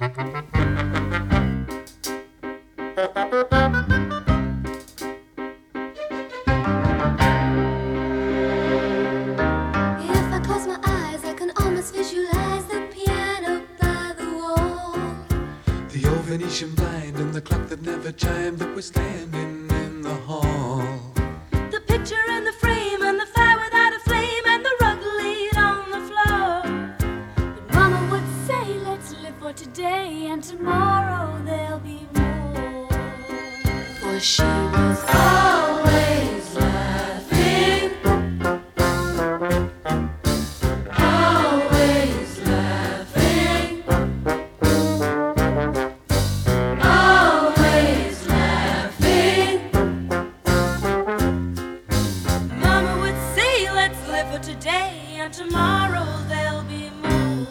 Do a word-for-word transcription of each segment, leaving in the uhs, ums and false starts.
I close my eyes, I can almost visualize the piano by the wall. The old Venetian blind and the clock that never chimed that was standing in the hall. The picture in the frame and the fire without a flame and the rug laid on the floor. But Mama would say, let's live for today and tomorrow there'll be more. For she was always laughing, always laughing, always laughing. Mama would say, let's live for today and tomorrow there'll be more.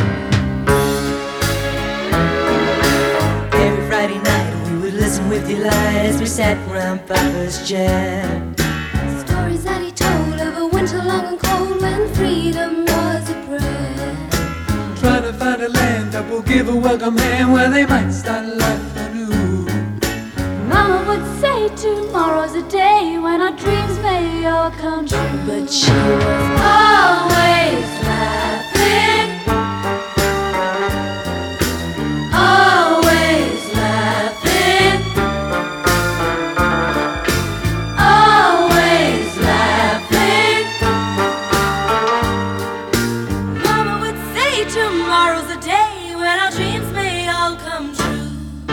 Every Friday night we would listen with delight as we sat round Papa's jam. Stories that he told of a winter long and cold when freedom was a prayer. Trying to find a land that will give a welcome hand where they might start life anew. Mama would say tomorrow's a day when our dreams may all come true. But she was always laughing, always laughing, always laughing. Mama would say tomorrow's a day when our dreams may all come true.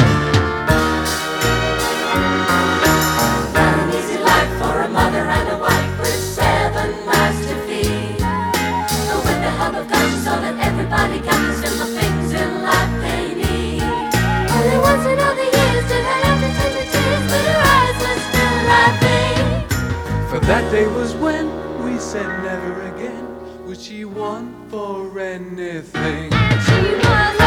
Not an easy life for a mother and a wife with seven lives to feed. But with the help of God, she saw that everybody got the simple things in life they need. Only once in all the years did I have to turn to tears, but her eyes were still laughing. For that day was when we said never again would she want for anything. She was